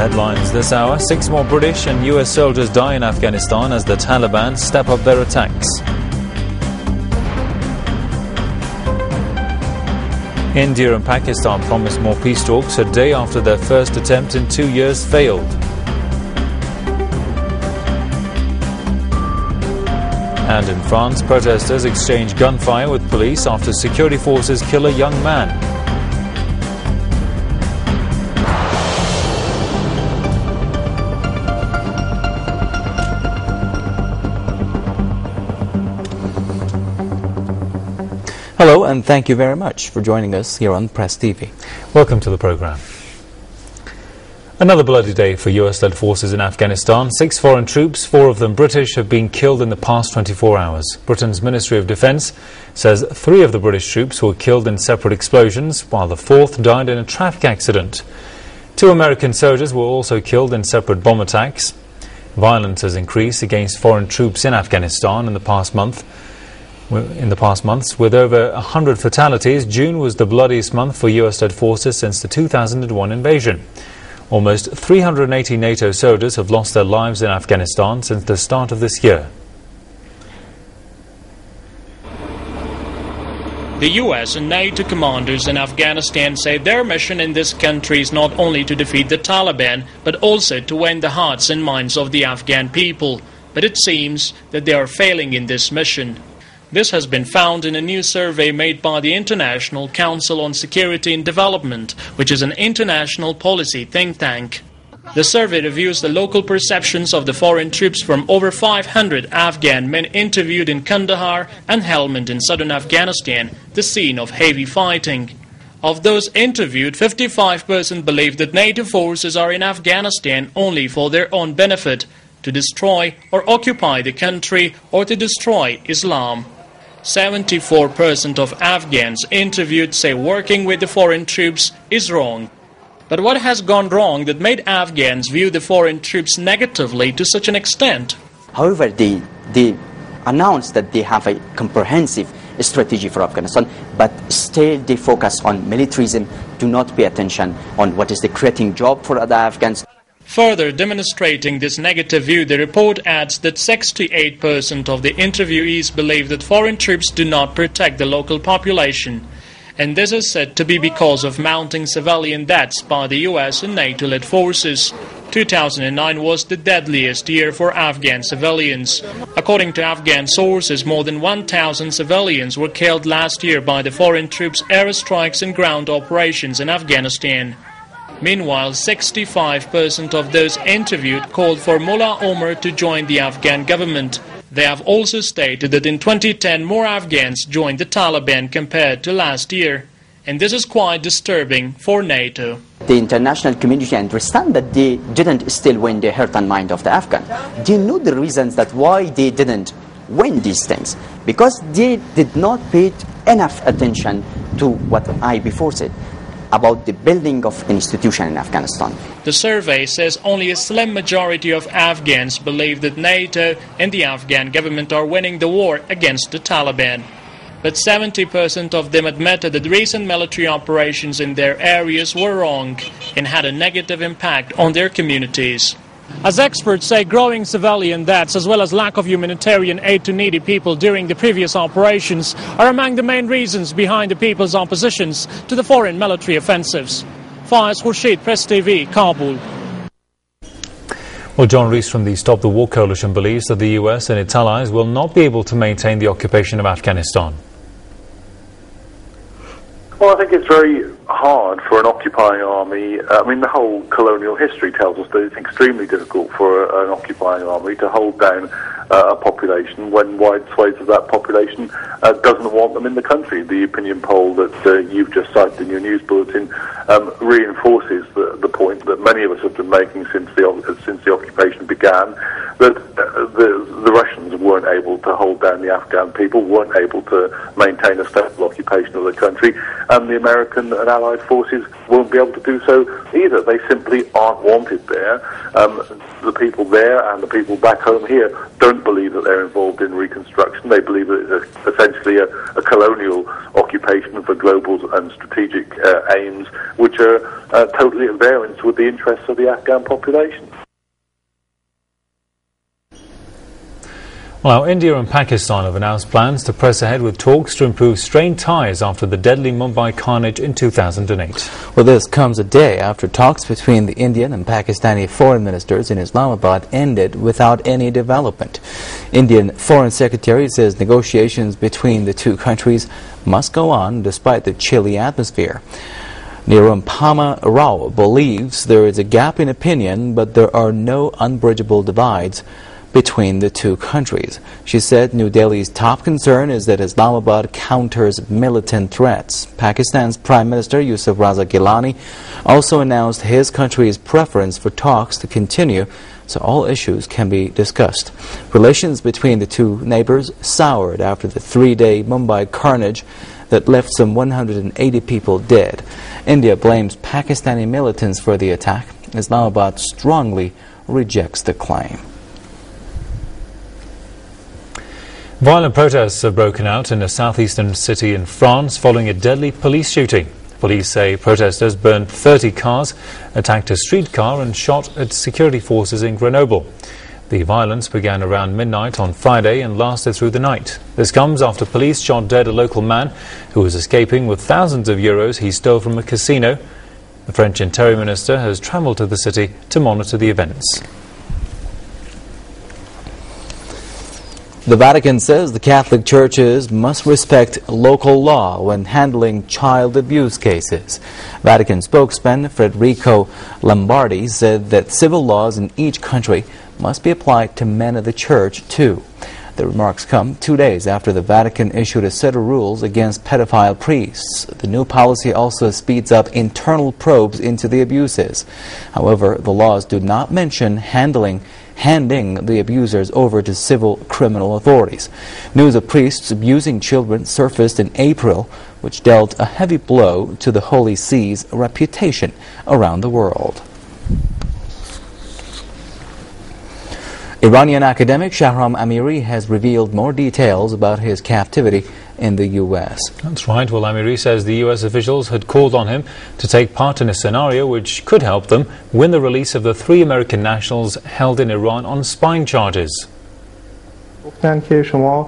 headlines this hour. 6 more British and US soldiers die in Afghanistan as the Taliban step up their attacks. India and Pakistan promised more peace talks a day after their first attempt in 2 years failed. And in France, protesters exchange gunfire with police after security forces kill a young man. Hello, and thank you very much for joining us here on Press TV. Welcome to the programme. Another bloody day for US-led forces in Afghanistan. 6 foreign troops, 4 of them British, have been killed in the past 24 hours. Britain's Ministry of Defence says 3 of the British troops were killed in separate explosions, while the 4th died in a traffic accident. 2 American soldiers were also killed in separate bomb attacks. Violence has increased against foreign troops in Afghanistan in the past months, with over 100 fatalities. June was the bloodiest month for US-led forces since the 2001 invasion. Almost 380 NATO soldiers have lost their lives in Afghanistan since the start of this year. The US and NATO commanders in Afghanistan say their mission in this country is not only to defeat the Taliban, but also to win the hearts and minds of the Afghan people. But it seems that they are failing in this mission. This has been found in a new survey made by the International Council on Security and Development, which is an international policy think tank. The survey reviews the local perceptions of the foreign troops from over 500 Afghan men interviewed in Kandahar and Helmand in southern Afghanistan, the scene of heavy fighting. Of those interviewed, 55% believe that NATO forces are in Afghanistan only for their own benefit, to destroy or occupy the country or to destroy Islam. 74% of Afghans interviewed say working with the foreign troops is wrong. But what has gone wrong that made Afghans view the foreign troops negatively to such an extent? However, they announced that they have a comprehensive strategy for Afghanistan, but still they focus on militarism, do not pay attention on what is the creating job for the Afghans. Further demonstrating this negative view, the report adds that 68% of the interviewees believe that foreign troops do not protect the local population. And this is said to be because of mounting civilian deaths by the US and NATO-led forces. 2009 was the deadliest year for Afghan civilians. According to Afghan sources, more than 1,000 civilians were killed last year by the foreign troops' airstrikes and ground operations in Afghanistan. Meanwhile, 65% of those interviewed called for Mullah Omar to join the Afghan government. They have also stated that in 2010 more Afghans joined the Taliban compared to last year. And this is quite disturbing for NATO. The international community understand that they didn't still win the heart and mind of the Afghan. They know the reasons that why they didn't win these things. Because they did not pay enough attention to what I before said about the building of institution in Afghanistan. The survey says only a slim majority of Afghans believe that NATO and the Afghan government are winning the war against the Taliban. But 70% of them admitted that recent military operations in their areas were wrong and had a negative impact on their communities. As experts say, growing civilian deaths as well as lack of humanitarian aid to needy people during the previous operations are among the main reasons behind the people's oppositions to the foreign military offensives. Faiz Khurshid, Press TV, Kabul. Well, John Rees from the Stop the War Coalition believes that the US and its allies will not be able to maintain the occupation of Afghanistan. Well, I think it's very hard for an occupying army. I mean, the whole colonial history tells us that it's extremely difficult for an occupying army to hold down a population when wide swathes of that population doesn't want them in the country. The opinion poll that you've just cited in your news bulletin reinforces the point that many of us have been making since the occupation began, that the Russians weren't able to hold down the Afghan people, weren't able to maintain a stable occupation of the country, and the American and Allied forces won't be able to do so either. They simply aren't wanted there. The people there and the people back home here don't believe that they're involved in reconstruction. They believe that it's essentially a colonial occupation for global and strategic aims, which are totally at variance with the interests of the Afghan population. Well, India and Pakistan have announced plans to press ahead with talks to improve strained ties after the deadly Mumbai carnage in 2008. Well, this comes a day after talks between the Indian and Pakistani foreign ministers in Islamabad ended without any development. Indian Foreign Secretary says negotiations between the two countries must go on despite the chilly atmosphere. Nirumpama Rao believes there is a gap in opinion, but there are no unbridgeable divides between the two countries. She said New Delhi's top concern is that Islamabad counters militant threats. Pakistan's Prime Minister Yusuf Raza Gilani also announced his country's preference for talks to continue so all issues can be discussed. Relations between the two neighbors soured after the three-day Mumbai carnage that left some 180 people dead. India blames Pakistani militants for the attack. Islamabad strongly rejects the claim. Violent protests have broken out in a southeastern city in France following a deadly police shooting. Police say protesters burned 30 cars, attacked a streetcar and shot at security forces in Grenoble. The violence began around midnight on Friday and lasted through the night. This comes after police shot dead a local man who was escaping with thousands of euros he stole from a casino. The French Interior Minister has travelled to the city to monitor the events. The Vatican says the Catholic churches must respect local law when handling child abuse cases. Vatican spokesman Federico Lombardi said that civil laws in each country must be applied to men of the church too. The remarks come 2 days after the Vatican issued a set of rules against pedophile priests. The new policy also speeds up internal probes into the abuses. However, the laws do not mention handing the abusers over to civil criminal authorities. News of priests abusing children surfaced in April, which dealt a heavy blow to the Holy See's reputation around the world. Iranian academic Shahram Amiri has revealed more details about his captivity in the U.S. That's right. Well, Amiri says the U.S. officials had called on him to take part in a scenario which could help them win the release of the 3 American nationals held in Iran on spying charges. گفتن که شما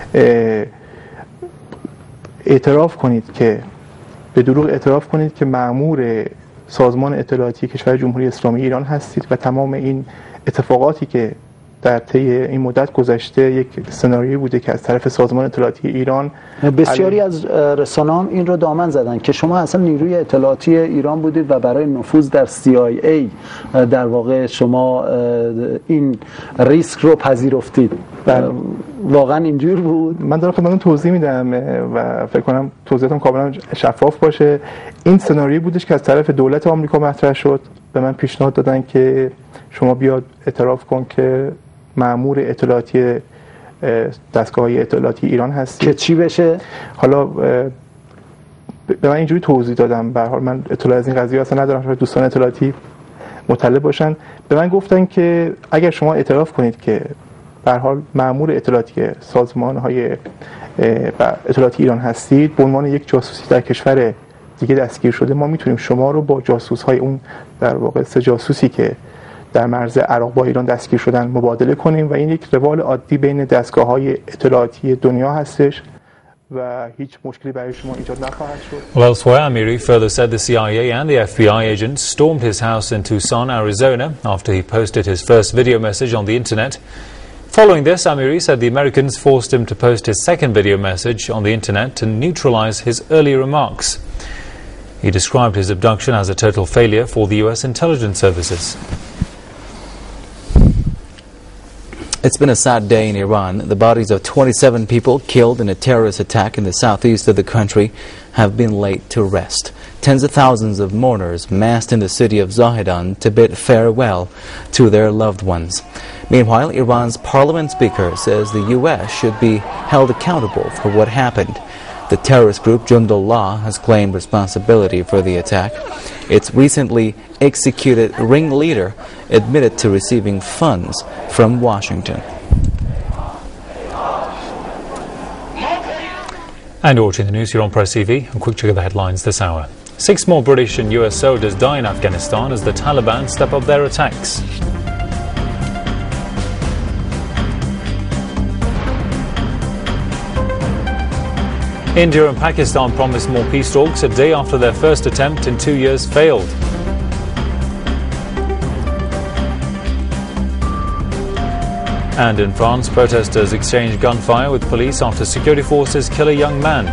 اعتراف کنید که به دروغ اعتراف کنید که مأمور سازمان اطلاعاتی کشور جمهوری اسلامی ایران هستید و تمام این اتفاقاتی که در طی این مدت گذشته یک سناریویی بوده که از طرف سازمان اطلاعاتی ایران بسیاری از رسانه‌ها این رو دامن زدن که شما اصلا نیروی اطلاعاتی ایران بودید و برای نفوذ در CIA در واقع شما این ریسک رو پذیرفتید. واقعا اینجور بود؟ من دارم خدمتتون توضیح میدم و فکر کنم توضیحاتم کاملا شفاف باشه. این سناریویی بودش که از طرف دولت آمریکا مطرح شد. به من پیشنهاد دادن که شما بیاد اعتراف کن که مأمور اطلاعاتی دستگاه اطلاعاتی ایران هستی. که چی بشه؟ حالا به من اینجوری توضیح دادم. به هر حال من اطلاع از این قضیه اصلا ندارم، شاید دوستان اطلاعاتی مطلع باشن. به من گفتن که اگر شما اعتراف کنید که به هر حال مأمور اطلاعاتی سازمان‌های اطلاعاتی ایران هستید، به عنوان یک جاسوسی در کشور دیگه دستگیر شده، ما میتونیم شما رو با جاسوس‌های اون در واقع 3 جاسوسی که در مرز عراق با ایران دستگیر شدن مبادله کنیم و این یک روال عادی بین دستگاه‌های اطلاعاتی دنیا هستش و هیچ مشکلی برای شما ایجاد نخواهد شد. Well, elsewhere, Amiri further said the CIA and the FBI agents stormed his house in Tucson, Arizona, after he posted his first video message on the internet. Following this, Amiri said the Americans forced him to post his second video message on the internet to neutralize his earlier remarks. He described his abduction as a total failure for the U.S. intelligence services. It's been a sad day in Iran. The bodies of 27 people killed in a terrorist attack in the southeast of the country have been laid to rest. Tens of thousands of mourners massed in the city of Zahedan to bid farewell to their loved ones. Meanwhile, Iran's parliament speaker says the U.S. should be held accountable for what happened. The terrorist group Jundullah has claimed responsibility for the attack. Its recently executed ringleader admitted to receiving funds from Washington. And you're watching the news here on Press TV. A quick check of the headlines this hour. 6 more British and US soldiers die in Afghanistan as the Taliban step up their attacks. India and Pakistan promised more peace talks a day after their first attempt in 2 years failed. And in France, protesters exchanged gunfire with police after security forces kill a young man.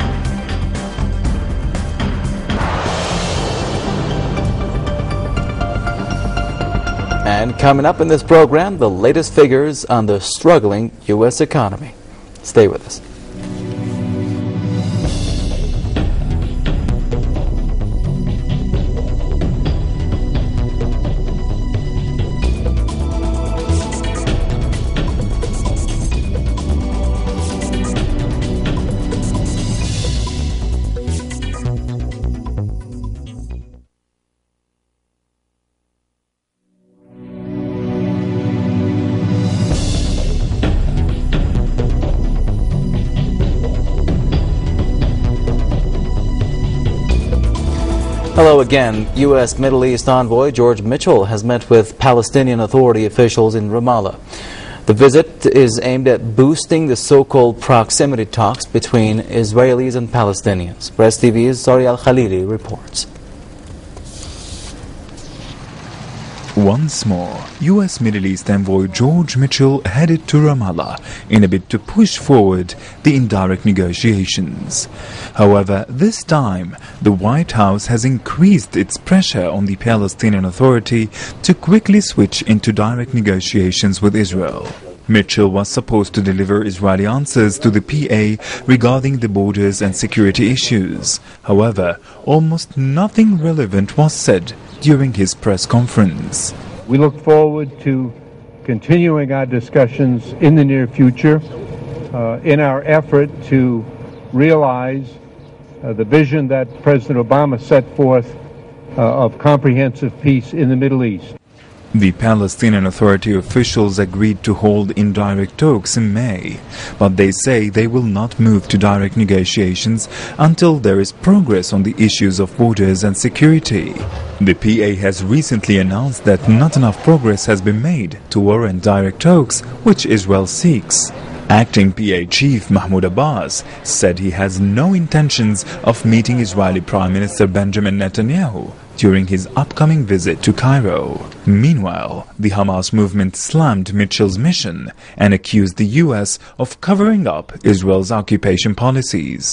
And coming up in this program, the latest figures on the struggling U.S. economy. Stay with us. Hello again. U.S. Middle East envoy George Mitchell has met with Palestinian Authority officials in Ramallah. The visit is aimed at boosting the so-called proximity talks between Israelis and Palestinians. Press TV's Sari Al-Khalili reports. Once more, U.S. Middle East envoy George Mitchell headed to Ramallah in a bid to push forward the indirect negotiations. However, this time, the White House has increased its pressure on the Palestinian Authority to quickly switch into direct negotiations with Israel. Mitchell was supposed to deliver Israeli answers to the PA regarding the borders and security issues. However, almost nothing relevant was said during his press conference. We look forward to continuing our discussions in the near future in our effort to realize the vision that President Obama set forth of comprehensive peace in the Middle East. The Palestinian Authority officials agreed to hold indirect talks in May, but they say they will not move to direct negotiations until there is progress on the issues of borders and security. The PA has recently announced that not enough progress has been made to warrant direct talks, which Israel seeks. Acting PA Chief Mahmoud Abbas said he has no intentions of meeting Israeli Prime Minister Benjamin Netanyahu during his upcoming visit to Cairo. Meanwhile, the Hamas movement slammed Mitchell's mission and accused the U.S. of covering up Israel's occupation policies.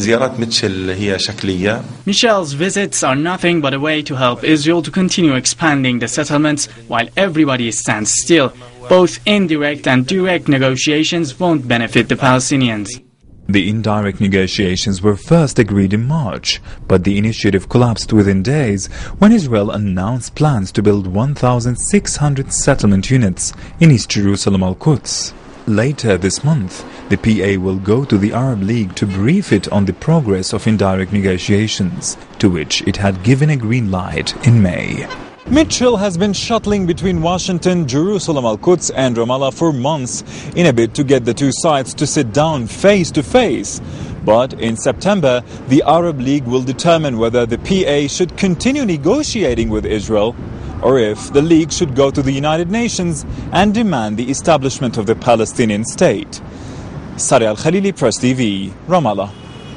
Michel's visits are nothing but a way to help Israel to continue expanding the settlements while everybody stands still. Both indirect and direct negotiations won't benefit the Palestinians. The indirect negotiations were first agreed in March, but the initiative collapsed within days when Israel announced plans to build 1,600 settlement units in East Jerusalem Al-Quds. Later this month, the PA will go to the Arab League to brief it on the progress of indirect negotiations, to which it had given a green light in May. Mitchell has been shuttling between Washington, Jerusalem Al-Quds and Ramallah for months in a bid to get the two sides to sit down face to face. But in September, the Arab League will determine whether the PA should continue negotiating with Israel or if the League should go to the United Nations and demand the establishment of the Palestinian state. Sari Al-Khalili, Press TV, Ramallah.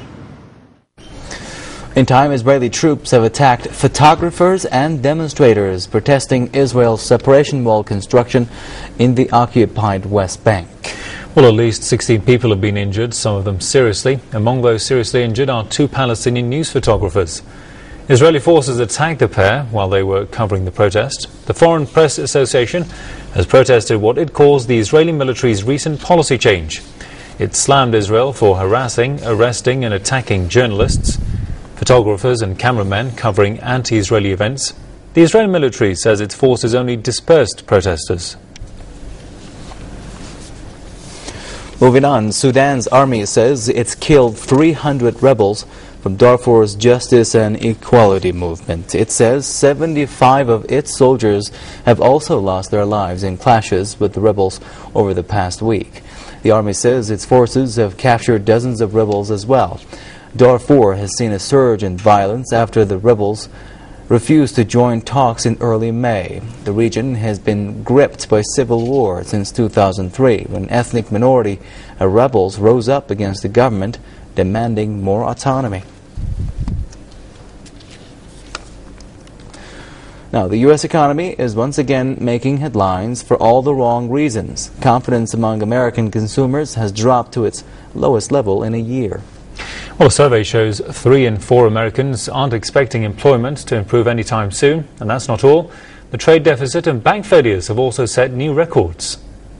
In time, Israeli troops have attacked photographers and demonstrators protesting Israel's separation wall construction in the occupied West Bank. Well, at least 16 people have been injured, some of them seriously. Among those seriously injured are 2 Palestinian news photographers. Israeli forces attacked the pair while they were covering the protest. The Foreign Press Association has protested what it calls the Israeli military's recent policy change. It slammed Israel for harassing, arresting and attacking journalists, photographers and cameramen covering anti-Israeli events. The Israeli military says its forces only dispersed protesters. Moving on, Sudan's army says it's killed 300 rebels from Darfur's Justice and Equality movement. It says 75 of its soldiers have also lost their lives in clashes with the rebels over the past week. The army says its forces have captured dozens of rebels as well. Darfur has seen a surge in violence after the rebels refused to join talks in early May. The region has been gripped by civil war since 2003, when ethnic minority rebels rose up against the government, demanding more autonomy. Now, the U.S. economy is once again making headlines for all the wrong reasons. Confidence among American consumers has dropped to its lowest level in a year. Well, a survey shows 3 in 4 Americans aren't expecting employment to improve anytime soon. And that's not all. The trade deficit and bank failures have also set new records.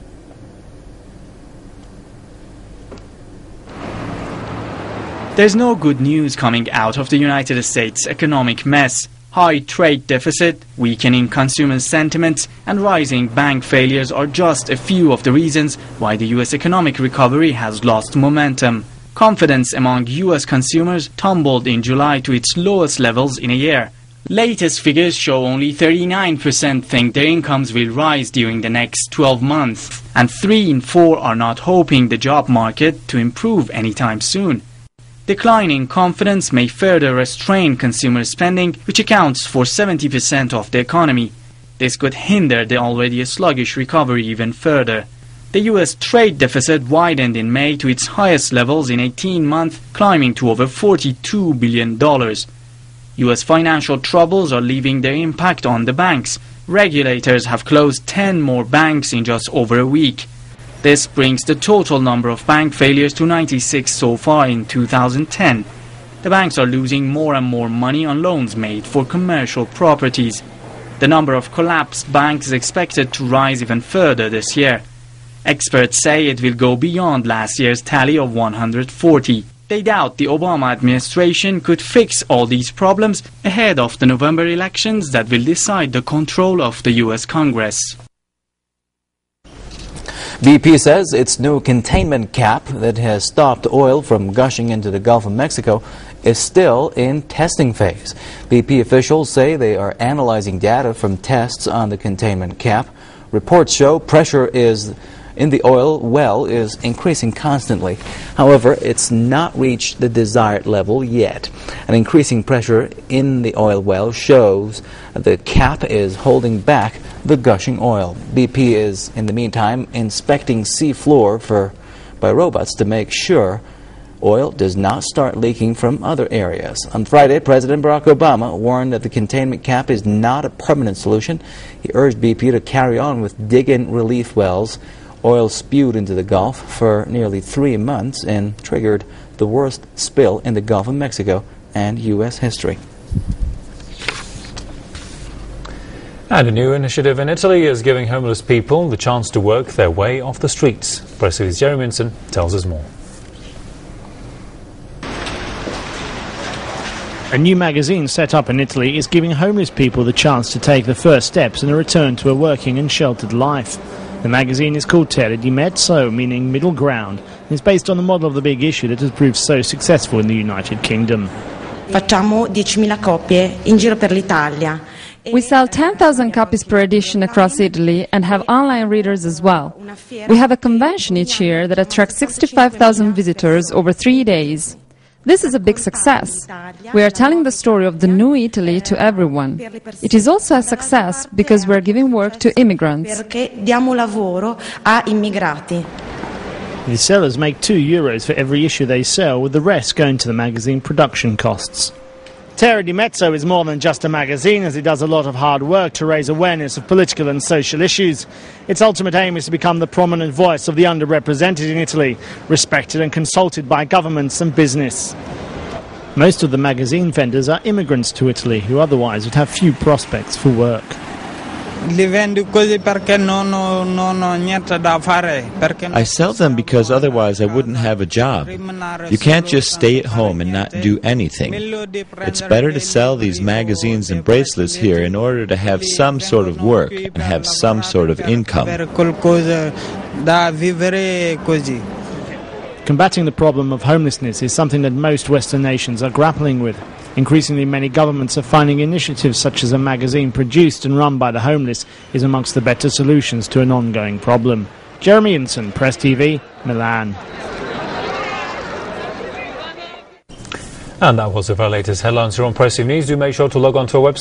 There's no good news coming out of the United States economic mess. High trade deficit, weakening consumer sentiments, and rising bank failures are just a few of the reasons why the U.S. economic recovery has lost momentum. Confidence among U.S. consumers tumbled in July to its lowest levels in a year. Latest figures show only 39% think their incomes will rise during the next 12 months, and 3 in 4 are not hoping the job market to improve anytime soon. Declining confidence may further restrain consumer spending, which accounts for 70% of the economy. This could hinder the already sluggish recovery even further. The U.S. trade deficit widened in May to its highest levels in 18 months, climbing to over $42 billion. U.S. financial troubles are leaving their impact on the banks. Regulators have closed 10 more banks in just over a week. This brings the total number of bank failures to 96 so far in 2010. The banks are losing more and more money on loans made for commercial properties. The number of collapsed banks is expected to rise even further this year. Experts say it will go beyond last year's tally of 140. They doubt the Obama administration could fix all these problems ahead of the November elections that will decide the control of the U.S. Congress. BP says its new containment cap that has stopped oil from gushing into the Gulf of Mexico is still in testing phase. BP officials say they are analyzing data from tests on the containment cap. Reports show pressure in the oil well is increasing constantly. However, it's not reached the desired level yet. An increasing pressure in the oil well shows the cap is holding back the gushing oil. BP is, in the meantime, inspecting sea floor by robots to make sure oil does not start leaking from other areas. On Friday, President Barack Obama warned that the containment cap is not a permanent solution. He urged BP to carry on with dig-in relief wells. Oil spewed into the Gulf for nearly 3 months and triggered the worst spill in the Gulf of Mexico and U.S. history. And a new initiative in Italy is giving homeless people the chance to work their way off the streets. Press TV's Jeremy Minson tells us more. A new magazine set up in Italy is giving homeless people the chance to take the first steps in a return to a working and sheltered life. The magazine is called Terra di Mezzo, meaning middle ground, and is based on the model of the big issue that has proved so successful in the United Kingdom. Facciamo 10.000 copie in giro per l'Italia. We sell 10,000 copies per edition across Italy and have online readers as well. We have a convention each year that attracts 65,000 visitors over 3 days. This is a big success. We are telling the story of the new Italy to everyone. It is also a success because we are giving work to immigrants. Diamo lavoro a immigrati. The sellers make €2 for every issue they sell, with the rest going to the magazine production costs. Terra di Mezzo is more than just a magazine, as it does a lot of hard work to raise awareness of political and social issues. Its ultimate aim is to become the prominent voice of the underrepresented in Italy, respected and consulted by governments and business. Most of the magazine vendors are immigrants to Italy, who otherwise would have few prospects for work. I sell them because otherwise I wouldn't have a job. You can't just stay at home and not do anything. It's better to sell these magazines and bracelets here in order to have some sort of work and have some sort of income. Combating the problem of homelessness is something that most Western nations are grappling with. Increasingly, many governments are finding initiatives such as a magazine produced and run by the homeless is amongst the better solutions to an ongoing problem. Jeremy Inson, Press TV, Milan. And that was of our latest headlines here on Press TV News. Do make sure to log on to our website.